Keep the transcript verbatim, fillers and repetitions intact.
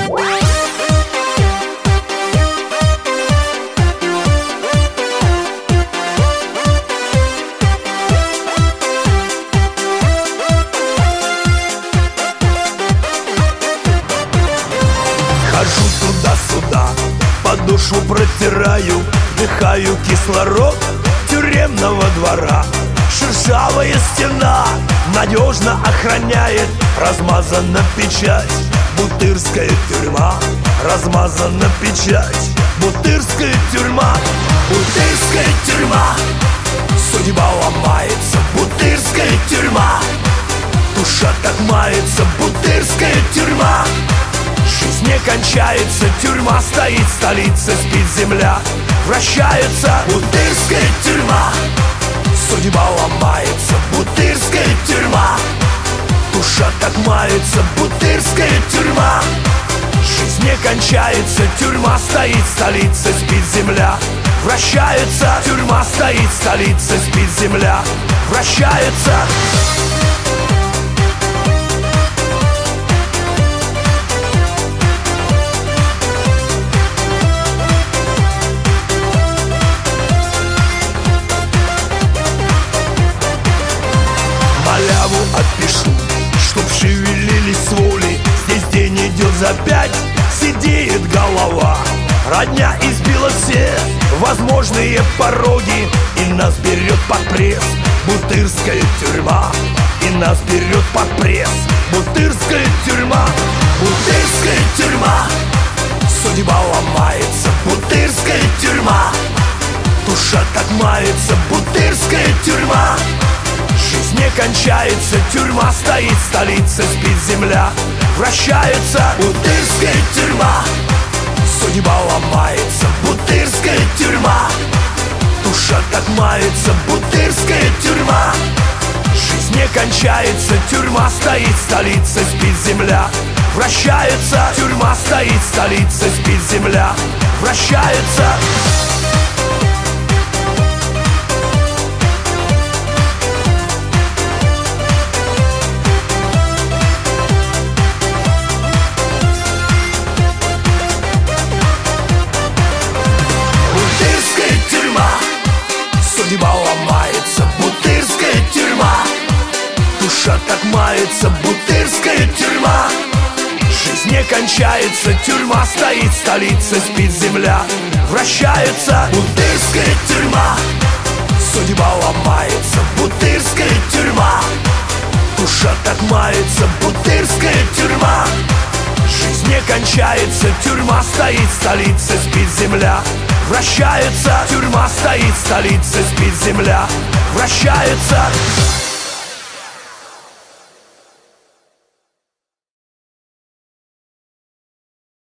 Хожу туда-сюда, подошву протираю, вдыхаю кислород тюремного двора. Шершавая стена надежно охраняет, размазана печать, Бутырская тюрьма. Размазана печать, Бутырская тюрьма. Бутырская тюрьма, судьба ломается, Бутырская тюрьма. Душа так мается, Бутырская тюрьма. Жизнь не кончается, тюрьма стоит, столица спит, земля вращается. Бутырская тюрьма, судьба ломается, Бутырская тюрьма. Душа так мается, Бутырская тюрьма. Жизнь не кончается, тюрьма стоит, столица спит, земля вращается. Тюрьма стоит, столица спит, земля вращается. Маляву отпишу, чтоб шевелились с воли. Здесь день идет за пять, сидеет голова. Родня избила все возможные пороги, и нас берет под пресс Бутырская тюрьма. И нас берет под пресс Бутырская тюрьма. Бутырская тюрьма, судьба ломается, Бутырская тюрьма. Душа так мается, Бутырская тюрьма. Жизнь не кончается, тюрьма стоит, столица спит, земля вращается. Бутырская тюрьма, судьба ломается, Бутырская тюрьма. Душа так мается, Бутырская тюрьма. Жизнь не кончается, тюрьма стоит, столица спит, земля вращается. Тюрьма стоит, столица спит, земля вращается. Судьба ломается, Бутырская тюрьма. Душа так мается, Бутырская тюрьма. Жизнь не кончается, тюрьма стоит, столица спит, земля вращается. Бутырская тюрьма, судьба ломается, Бутырская тюрьма. Душа так мается, Бутырская тюрьма. Жизнь не кончается, тюрьма стоит, столица спит, земля вращается. Тюрьма стоит, столица спит, земля вращается.